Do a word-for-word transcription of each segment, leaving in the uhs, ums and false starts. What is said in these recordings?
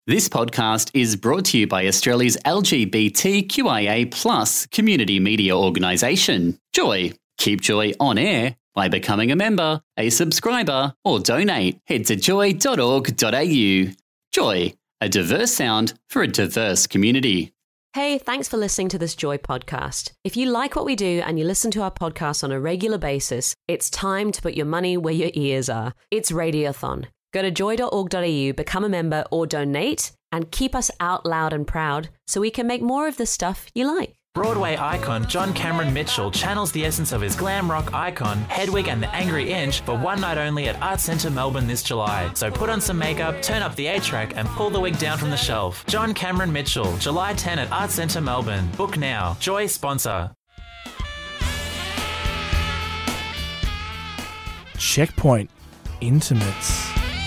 This podcast is brought to you by Australia's L G B T Q I A plus community media organisation, Joy. Keep Joy on air by becoming a member, a subscriber, or donate. Head to joy dot org dot a u. Joy, a diverse sound for a diverse community. Hey, thanks for listening to this Joy podcast. If you like what we do and you listen to our podcast on a regular basis, it's time to put your money where your ears are. It's Radiothon. Go to joy dot org dot a u, become a member or donate, and keep us out loud and proud so we can make more of the stuff you like. Broadway icon John Cameron Mitchell channels the essence of his glam rock icon, Hedwig and the Angry Inch, for one night only at Arts Centre Melbourne this July. So put on some makeup, turn up the A-track and pull the wig down from the shelf. John Cameron Mitchell, July tenth at Arts Centre Melbourne. Book now. Joy sponsor. Checkpoint Intimates.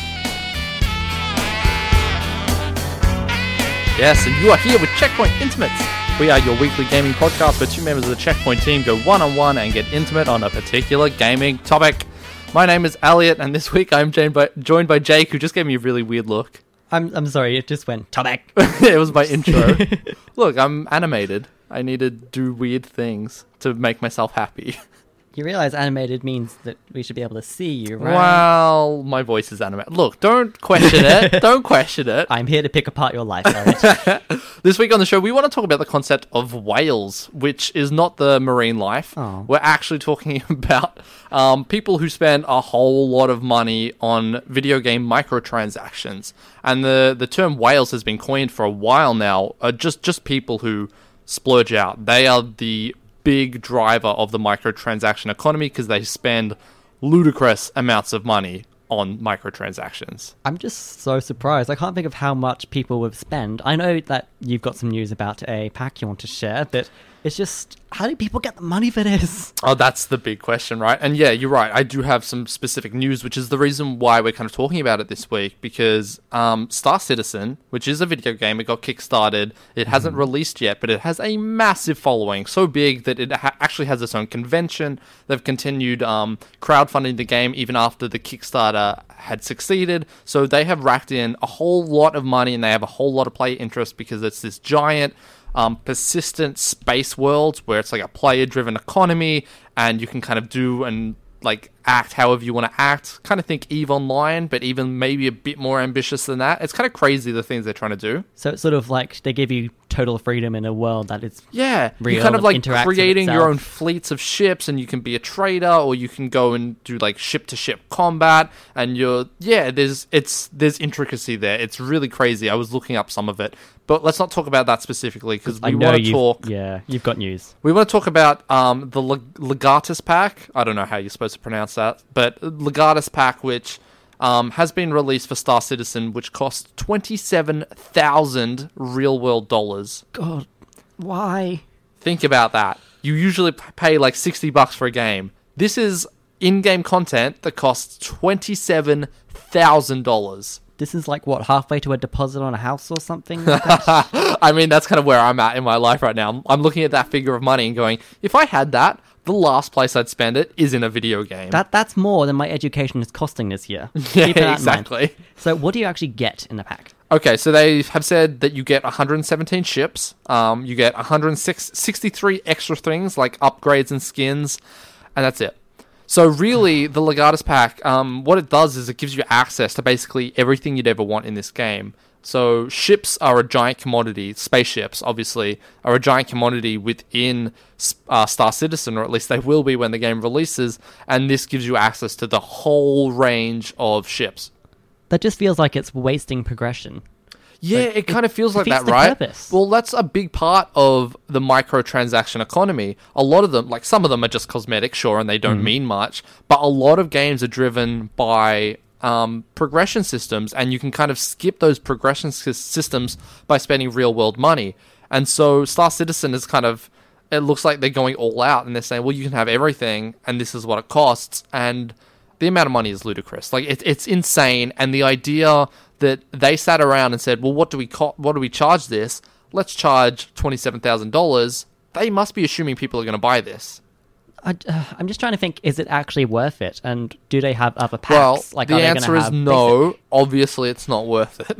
Yes, and you are here with Checkpoint Intimates. We are your weekly gaming podcast where two members of the Checkpoint team go one-on-one and get intimate on a particular gaming topic. My name is Elliot, and this week I'm joined by, joined by Jake, who just gave me a really weird look. I'm I'm sorry, it just went topic. It was my intro. Look, I'm animated. I need to do weird things to make myself happy. You realise animated means that we should be able to see you, right? Well, my voice is animated. Look, don't question it. Don't question it. I'm here to pick apart your life, Elliot. This week on the show, we want to talk about the concept of whales, which is not the marine life. Oh. We're actually talking about um, people who spend a whole lot of money on video game microtransactions. And the, the term whales has been coined for a while now. Uh, just, just people who splurge out. They are the big driver of the microtransaction economy because they spend ludicrous amounts of money on microtransactions. I'm just so surprised. I can't think of how much people would spend. I know that you've got some news about a pack you want to share, but it's just, how do people get the money for this? Oh, that's the big question, right? And yeah, you're right. I do have some specific news, which is the reason why we're kind of talking about it this week, because um, Star Citizen, which is a video game, it got kickstarted. It hasn't mm. released yet, but it has a massive following, so big that it ha- actually has its own convention. They've continued um, crowdfunding the game even after the Kickstarter had succeeded. So they have racked in a whole lot of money and they have a whole lot of player interest because it's this giant Um, persistent space worlds where it's like a player-driven economy and you can kind of do and like act however you want to act. Kind of think EVE Online, but even maybe a bit more ambitious than that. It's kind of crazy the things they're trying to do. So it's sort of like they give you total freedom in a world that is yeah, real, you're kind of like creating itself. your own fleets of ships, and you can be a trader, or you can go and do like ship-to-ship combat. And you're yeah, there's it's there's intricacy there. It's really crazy. I was looking up some of it. But let's not talk about that specifically because we want to talk. Yeah, you've got news. We want to talk about um, the Leg- Legatus pack. I don't know how you're supposed to pronounce that, but Legatus pack, which um, has been released for Star Citizen, which costs twenty-seven thousand real world dollars. God, why? Think about that. You usually pay like sixty bucks for a game. This is in-game content that costs twenty-seven thousand dollars. This is like, what, halfway to a deposit on a house or something like that? I mean, that's kind of where I'm at in my life right now. I'm looking at that figure of money and going, if I had that, the last place I'd spend it is in a video game. That That's more than my education is costing this year. Yeah, exactly. So what do you actually get in the pack? Okay, so they have said that you get one hundred seventeen ships, um, you get one hundred sixty-three extra things like upgrades and skins, and that's it. So really, the Legatus pack, um, what it does is it gives you access to basically everything you'd ever want in this game. So ships are a giant commodity. Spaceships, obviously, are a giant commodity within uh, Star Citizen, or at least they will be when the game releases. And this gives you access to the whole range of ships. That just feels like it's wasting progression. Yeah, like, it kind it of feels like that, the right? Purpose. Well, that's a big part of the microtransaction economy. A lot of them, like some of them are just cosmetic, sure, and they don't mm-hmm. mean much, but a lot of games are driven by um, progression systems, and you can kind of skip those progression s- systems by spending real-world money. And so Star Citizen is kind of, it looks like they're going all out, and they're saying, well, you can have everything, and this is what it costs, and the amount of money is ludicrous. Like, it, it's insane, and the idea that they sat around and said, well, what do we co- what do we charge this? Let's charge twenty-seven thousand dollars. They must be assuming people are going to buy this. I, uh, I'm just trying to think, is it actually worth it? And do they have other packs? Well, like, the are they answer gonna is have no. basic... Obviously, it's not worth it.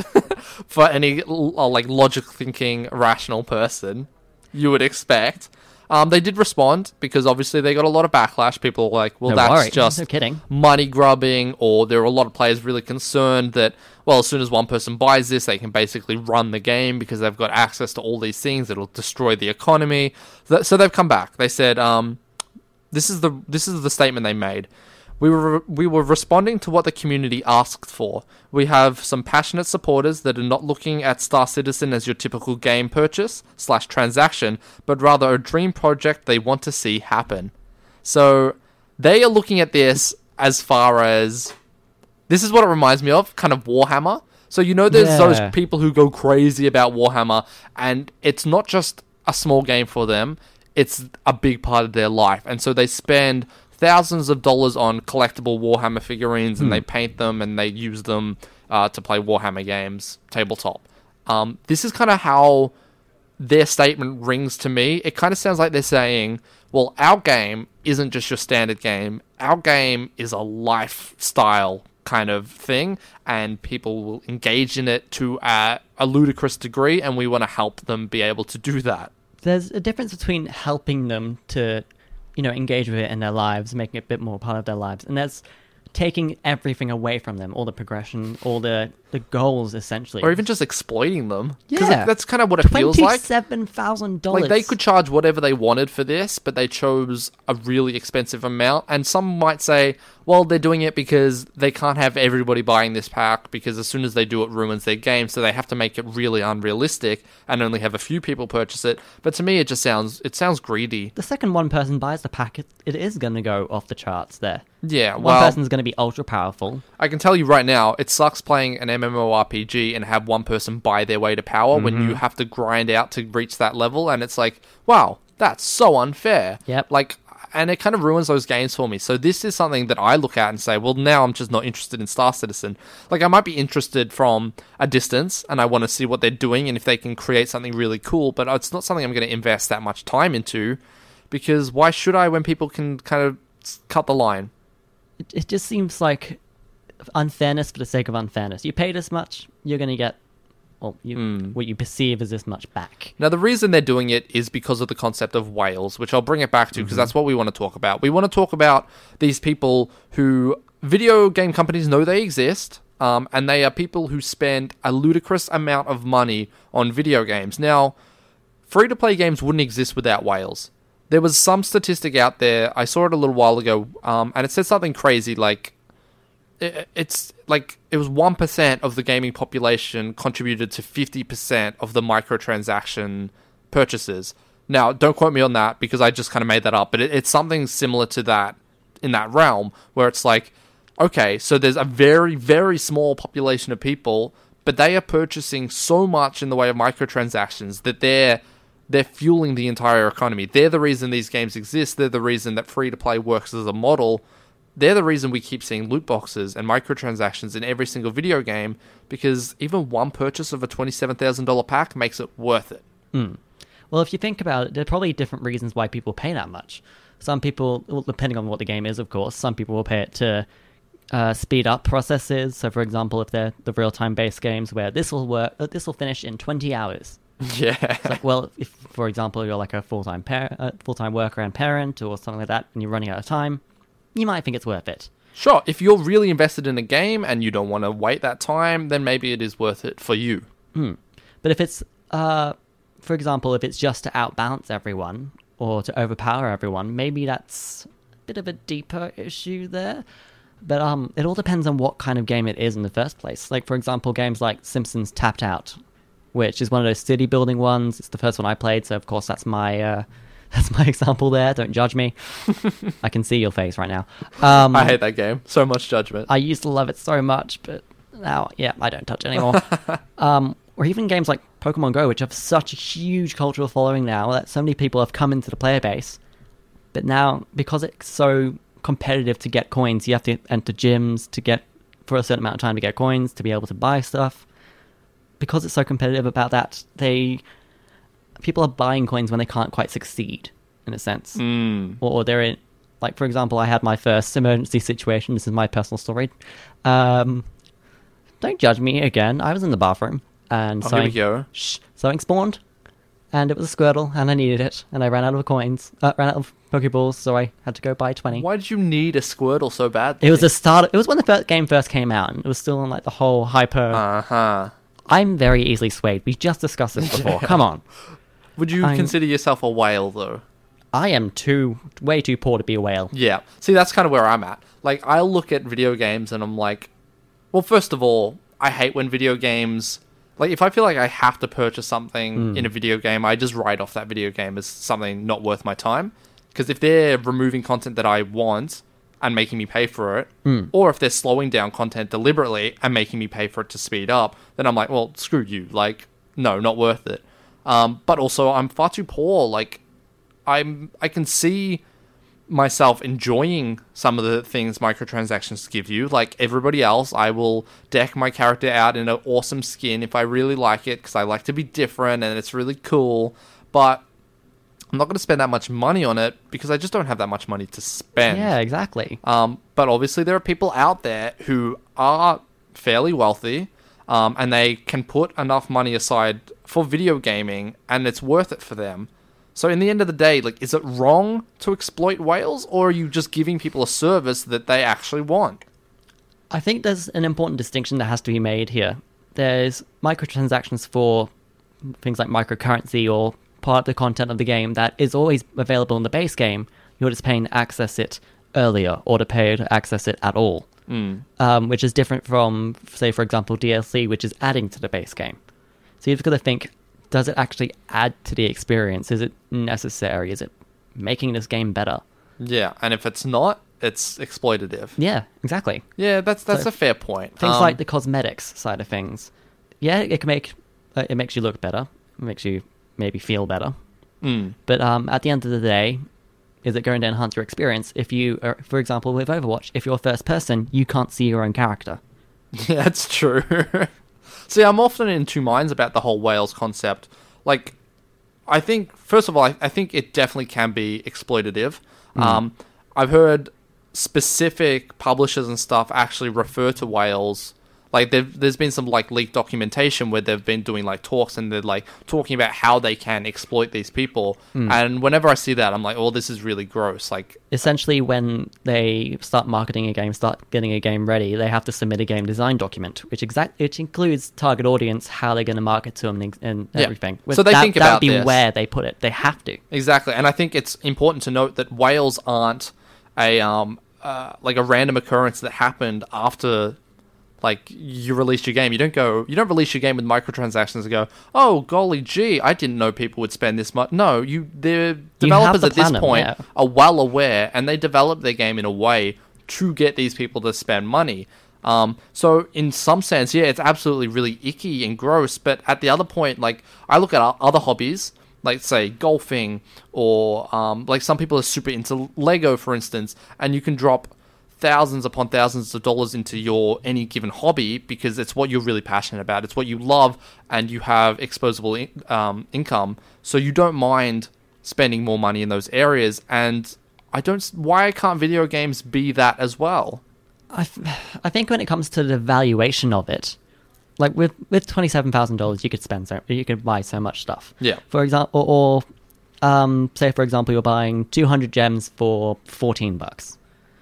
for any l- like logic thinking, rational person you would expect. Um, they did respond because obviously they got a lot of backlash. People were like, well, No that's worry. just No kidding. money grubbing, or there are a lot of players really concerned that, well, as soon as one person buys this, they can basically run the game because they've got access to all these things. It'll destroy the economy. Th- So they've come back. They said, um, this is the this is the statement they made. We were we were responding to what the community asked for. We have some passionate supporters that are not looking at Star Citizen as your typical game purchase slash transaction, but rather a dream project they want to see happen. So they are looking at this as far as, this is what it reminds me of, kind of Warhammer. So you know there's Yeah. those people who go crazy about Warhammer, and it's not just a small game for them, it's a big part of their life. And so they spend thousands of dollars on collectible Warhammer figurines, and they paint them and they use them uh, to play Warhammer games tabletop. Um, this is kind of how their statement rings to me. It kind of sounds like they're saying, well, our game isn't just your standard game. Our game is a lifestyle kind of thing, and people will engage in it to uh, a ludicrous degree, and we want to help them be able to do that. There's a difference between helping them to, you know, engage with it in their lives, making it a bit more part of their lives, and that's taking everything away from them, all the progression, all the, the goals, essentially. Or even just exploiting them. 'Cause Yeah. that's kind of what it feels like. twenty-seven thousand dollars. Like, they could charge whatever they wanted for this, but they chose a really expensive amount. And some might say, well, they're doing it because they can't have everybody buying this pack, because as soon as they do, it ruins their game, so they have to make it really unrealistic and only have a few people purchase it. But to me, it just sounds, it sounds greedy. The second one person buys the pack, it, it is going to go off the charts there. Yeah, One well, person's going to be ultra powerful. I can tell you right now, it sucks playing an MMORPG and have one person buy their way to power when Mm-hmm. you have to grind out to reach that level, and it's like, wow, that's so unfair. Yep. Like, and it kind of ruins those games for me. So this is something that I look at and say, well, now I'm just not interested in Star Citizen. Like, I might be interested from a distance, and I want to see what they're doing and if they can create something really cool, but it's not something I'm going to invest that much time into, because why should I when people can kind of cut the line? It, it just seems like unfairness for the sake of unfairness. You pay this much, you're going to get, well, you, Hmm. what you perceive as this much back. Now, the reason they're doing it is because of the concept of whales, which I'll bring it back to because that's what we want to talk about. We want to talk about these people who video game companies know they exist, um, and they are people who spend a ludicrous amount of money on video games. Now, free-to-play games wouldn't exist without whales. There was some statistic out there, I saw it a little while ago, um, and it said something crazy like, it, it's like it was one percent of the gaming population contributed to fifty percent of the microtransaction purchases. Now, don't quote me on that because I just kind of made that up, but it, it's something similar to that in that realm where it's like, okay, so there's a very, very small population of people, but they are purchasing so much in the way of microtransactions that they're they're fueling the entire economy. They're the reason these games exist. They're the reason that free-to-play works as a model. They're the reason we keep seeing loot boxes and microtransactions in every single video game, because even one purchase of a twenty-seven thousand dollars pack makes it worth it. Mm. Well, if you think about it, there are probably different reasons why people pay that much. Some people, well, depending on what the game is, of course, some people will pay it to uh, speed up processes. So, for example, if they're the real-time based games where this will work, uh, this will finish in twenty hours. Yeah. It's like, well, if, for example, you're like a full-time par- uh, full-time worker and parent or something like that, and you're running out of time, you might think it's worth it. Sure, if you're really invested in a game and you don't want to wait that time, then maybe it is worth it for you. Mm. But if it's, uh, for example, if it's just to outbalance everyone or to overpower everyone, maybe that's a bit of a deeper issue there. But um, it all depends on what kind of game it is in the first place. Like, for example, games like Simpsons Tapped Out, which is one of those city building ones. It's the first one I played, so of course that's my uh, that's my example there. Don't judge me. I can see your face right now. Um, I hate that game. So much judgment. I used to love it so much, but now, yeah, I don't touch it anymore. um, or even games like Pokemon Go, which have such a huge cultural following now that so many people have come into the player base. But now, because it's so competitive to get coins, you have to enter gyms to get, for a certain amount of time to get coins, to be able to buy stuff. Because it's so competitive about that, they people are buying coins when they can't quite succeed, in a sense. Mm. Or, or they're in, like, for example, I had my first emergency situation. This is my personal story. Um, don't judge me again. I was in the bathroom. and Oh, something, here we go. Shh, something spawned, and it was a Squirtle, and I needed it, and I ran out of coins, uh, ran out of Pokeballs, so I had to go buy twenty. Why did you need a Squirtle so badly? It was the start. It was when the first game first came out, and it was still on like the whole hyper. Uh huh. I'm very easily swayed. We just discussed this before. Come on. Would you I'm- consider yourself a whale though? I am too way too poor to be a whale. Yeah. See, that's kind of where I'm at. Like, I'll look at video games and I'm like, well, first of all, I hate when video games. Like, if I feel like I have to purchase something in a video game, I just write off that video game as something not worth my time. Because if they're removing content that I want and making me pay for it, or if they're slowing down content deliberately and making me pay for it to speed up, then I'm like, well, screw you. Like, no, not worth it. Um, but also, I'm far too poor. Like, I'm I can see myself enjoying some of the things microtransactions give you. Like everybody else, I will deck my character out in an awesome skin if I really like it, because I like to be different and it's really cool. But I'm not going to spend that much money on it because I just don't have that much money to spend. Yeah, exactly. Um, but obviously there are people out there who are fairly wealthy, um, and they can put enough money aside for video gaming, and it's worth it for them. So in the end of the day, like, is it wrong to exploit whales, or are you just giving people a service that they actually want? I think there's an important distinction that has to be made here. There's microtransactions for things like microcurrency or part of the content of the game that is always available in the base game. You're just paying to access it earlier or to pay to access it at all. Mm. Um, which is different from, say, for example, D L C, which is adding to the base game. So you've got to think, does it actually add to the experience? Is it necessary? Is it making this game better? Yeah, and if it's not, it's exploitative. Yeah, exactly. Yeah, that's that's So, a fair point. Things Um, like the cosmetics side of things. Yeah, it can make uh, it makes you look better. It makes you maybe feel better. mm. But um, at the end of the day, is it going to enhance your experience? If you, are, for example, with Overwatch, if you're first person, you can't see your own character. Yeah, that's true. See, I'm often in two minds about the whole whales concept. Like, I think, first of all, I, I think it definitely can be exploitative. Mm. Um, I've heard specific publishers and stuff actually refer to whales. Like, there's been some, like, leaked documentation where they've been doing, like, talks and they're, like, talking about how they can exploit these people. Mm. And whenever I see that, I'm like, oh, this is really gross. Like, Essentially, when they start marketing a game, start getting a game ready, they have to submit a game design document, which exact which includes target audience, how they're going to market to them, and, and Yeah. everything. So they that, think that about would be this. where they put it. They have to. exactly. And I think it's important to note that whales aren't a, um, uh, like, a random occurrence that happened after... Like, you released your game. You don't go, you don't release your game with microtransactions and go, oh, golly gee, I didn't know people would spend this much. No, you, the developers to at this plan 'em, point yeah. are well aware, and they develop their game in a way to get these people to spend money. Um, so in some sense, yeah, it's absolutely really icky and gross. But at the other point, like, I look at o- other hobbies, like, say, golfing, or, um, like, some people are super into Lego, for instance, and you can drop thousands upon thousands of dollars into your any given hobby because it's what you're really passionate about. It's what you love, and you have exposable in, um, income, so you don't mind spending more money in those areas. And I don't. Why can't video games be that as well? I, f- I think when it comes to the valuation of it, like with with twenty seven thousand dollars, you could spend so you could buy so much stuff. Yeah. For example, or, or um, say for example, you're buying two hundred gems for fourteen bucks.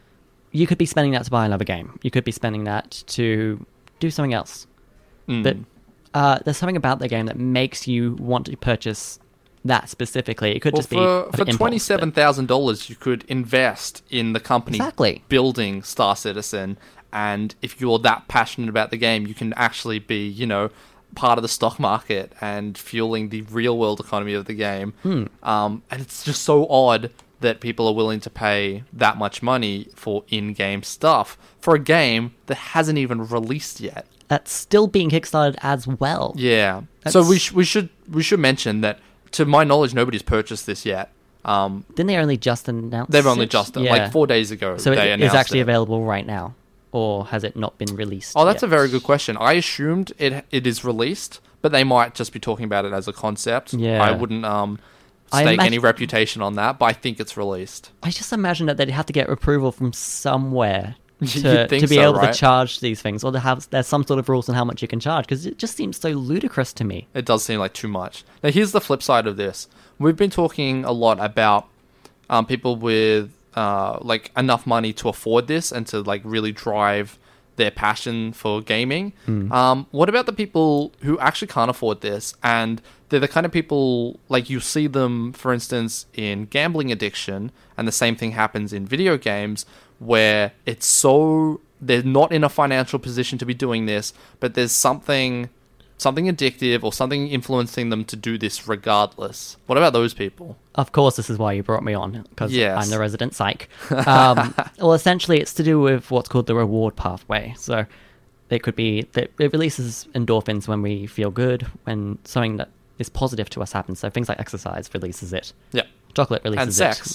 You could be spending that to buy another game. You could be spending that to do something else. Mm. But uh, there's something about the game that makes you want to purchase that specifically. It could Well, just be for, an for impulse, twenty-seven but- thousand dollars, you could invest in the company Exactly. building Star Citizen, and if you're that passionate about the game, you can actually be, you know, part of the stock market and fueling the real world economy of the game. Hmm. Um, and it's just so odd that people are willing to pay that much money for in-game stuff for a game that hasn't even released yet. That's still being kickstarted as well. Yeah. That's- So we sh- we should we should mention that, to my knowledge, nobody's purchased this yet. Um, Didn't they only just announce they've only it? just Yeah. like four days ago. So they it is announced actually it. available right now, or has it not been released? Oh, that's yet? a very good question. I assumed it it is released, but they might just be talking about it as a concept. Yeah. I wouldn't um I stake imag- any reputation on that, but I think it's released. I just imagine that they'd have to get approval from somewhere to, think to be so, able right? to charge these things, or to have there's some sort of rules on how much you can charge, because it just seems so ludicrous to me. It does seem like too much. Now, here's the flip side of this. We've been talking a lot about um, people with uh, like enough money to afford this and to like really drive their passion for gaming. Mm. Um, what about the people who actually can't afford this, and they're the kind of people, like you see them, for instance, in gambling addiction, and the same thing happens in video games, where it's so, they're not in a financial position to be doing this, but there's something something addictive or something influencing them to do this regardless. What about those people? Of course, this is why you brought me on, because Yes. I'm the resident psych. Um, well, essentially, it's to do with what's called the reward pathway. So it could be that it releases endorphins when we feel good, when something that is positive to us happens. So things like exercise releases it. Yeah. Chocolate releases And sex. it.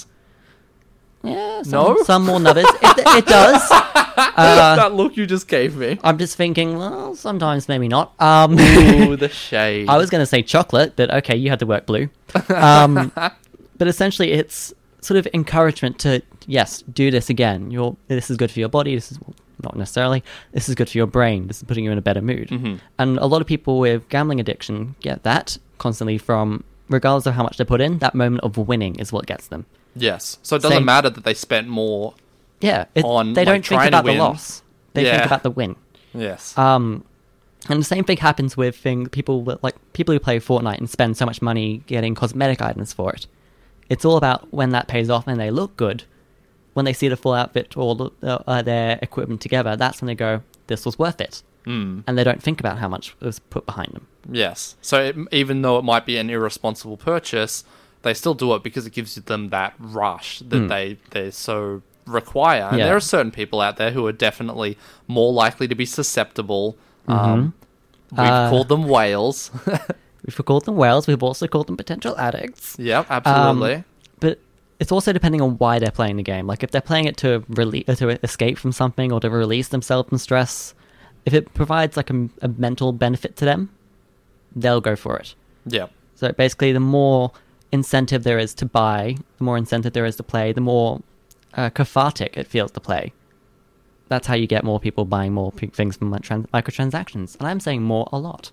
Yeah, some, No? some more than others. It, it does. Uh, that look you just gave me. I'm just thinking, well, sometimes maybe not. Um, Ooh, the shade. I was going to say chocolate, but okay, you had to work blue. Um, but essentially, it's sort of encouragement to, yes, do this again. You're, this is good for your body. This is not necessarily. This is good for your brain. This is putting you in a better mood. Mm-hmm. And a lot of people with gambling addiction get that constantly from, regardless of how much they put in, that moment of winning is what gets them. Yes. So it doesn't Same- matter that they spent more. Yeah, it, On, they like, don't think trying to about the win. loss. They Yeah. think about the win. Yes. Um, and the same thing happens with thing, people that- like people who play Fortnite and spend so much money getting cosmetic items for it. It's all about when that pays off and they look good. When they see the full outfit or the, uh, uh, their equipment together, that's when they go, "This was worth it," Mm. and they don't think about how much was put behind them. Yes. So it, even though it might be an irresponsible purchase, they still do it because it gives them that rush that Mm. they, they so require. And Yeah. there are certain people out there who are definitely more likely to be susceptible. Um, we've Uh, called them whales. We've called them whales. We've also called them potential addicts. Yep, absolutely. Um, but it's also depending on why they're playing the game. Like if they're playing it to rele- uh, to escape from something or to release themselves from stress, if it provides like a, a mental benefit to them, they'll go for it. Yep. So basically, the more incentive there is to buy, the more incentive there is to play, the more uh, cathartic it feels to play. That's how you get more people buying more p- things from like, trans- microtransactions. And I'm saying more a lot.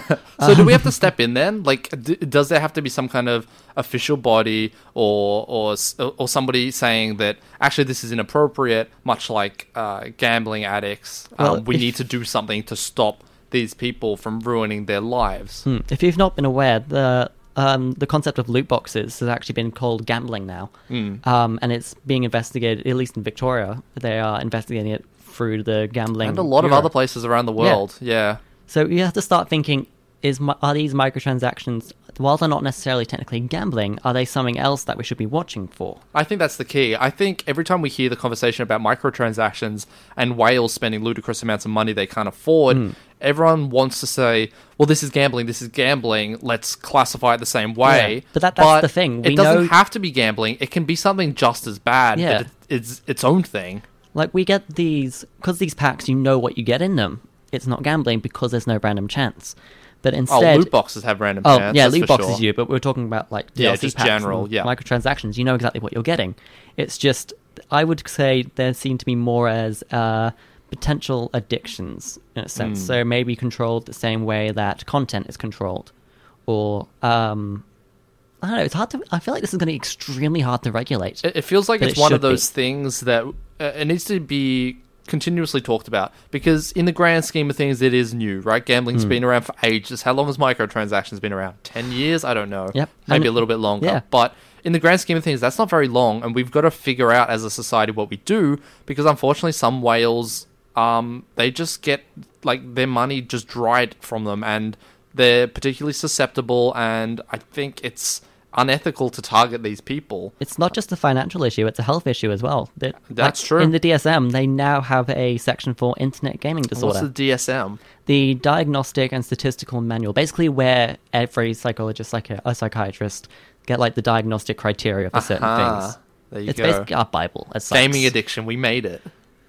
So do we have to step in then? Like, d- does there have to be some kind of official body or or s- or somebody saying that actually this is inappropriate, much like uh, gambling addicts? Well, um, we if- need to do something to stop these people from ruining their lives. Hmm. If you've not been aware, the um, the concept of loot boxes has actually been called gambling now, Mm. um, and it's being investigated. At least in Victoria, they are investigating it through the gambling And a lot of Bureau. other places around the world. Yeah. So you have to start thinking: Is mi- are these microtransactions, while they're not necessarily technically gambling, are they something else that we should be watching for? I think that's the key. I think every time we hear the conversation about microtransactions and whales spending ludicrous amounts of money they can't afford, Hmm. everyone wants to say, well, this is gambling, this is gambling, let's classify it the same way. Yeah, but that- that's the thing. We It doesn't know- have to be gambling. It can be something just as bad, Yeah. but it, it's its own thing. Like we get these because these packs, you know what you get in them. It's not gambling because there's no random chance. But Oh, instead, loot boxes have random Oh, chance. yeah, that's loot for boxes sure. you, but we're talking about like D Yeah, L C just packs general, and yeah. microtransactions. You know exactly what you're getting. It's just, I would say there seem to be more as uh, potential addictions in a sense. Mm. So maybe controlled the same way that content is controlled, or um, I don't know. It's hard to. I feel like this is going to be extremely hard to regulate. It, it feels like But it's it one of should be. those things that uh, it needs to be continuously talked about, because in the grand scheme of things it is new, right? Gambling's Hmm. been around for ages. How long has microtransactions been around? ten years? I don't know. Yep. Maybe And- a little bit longer. yeah. But in the grand scheme of things, that's not very long, and we've got to figure out as a society what we do, because unfortunately some whales, um, they just get, like, their money just dried from them, and they're particularly susceptible, and I think it's unethical to target these people. It's not just a financial issue; it's a health issue as well. That- That's like, true. In the D S M, they now have a section for internet gaming disorder. What's the D S M? The Diagnostic and Statistical Manual, basically where every psychologist, like a, a psychiatrist, get like the diagnostic criteria for certain Aha. things. There you It's go. basically our Bible as such. Gaming addiction, we made it.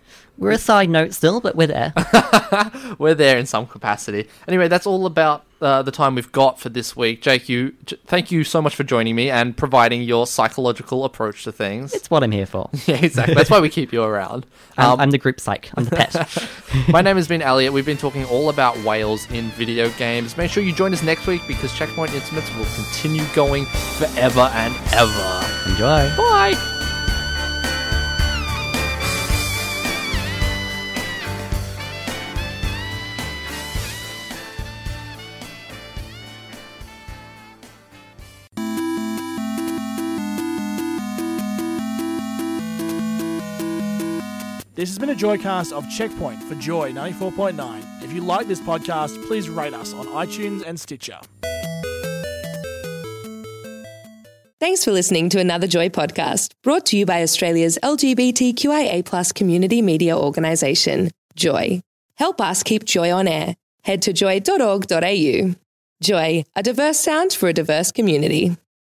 We're a side note still, but we're there. We're there in some capacity. Anyway, that's all about uh, the time we've got for this week. Jake, you, j- thank you so much for joining me and providing your psychological approach to things. It's what I'm here for. Yeah, exactly. That's why we keep you around. I'm, Um, I'm the group psych. I'm the pet. My name has been Elliot. We've been talking all about whales in video games. Make sure you join us next week because Checkpoint Intimates will continue going forever and ever. Enjoy. Bye! This has been a Joycast of Checkpoint for Joy ninety-four point nine. If you like this podcast, please rate us on iTunes and Stitcher. Thanks for listening to another Joy podcast, brought to you by Australia's L G B T Q I A plus community media organisation, Joy. Help us keep Joy on air. Head to joy dot org dot a u. Joy, a diverse sound for a diverse community.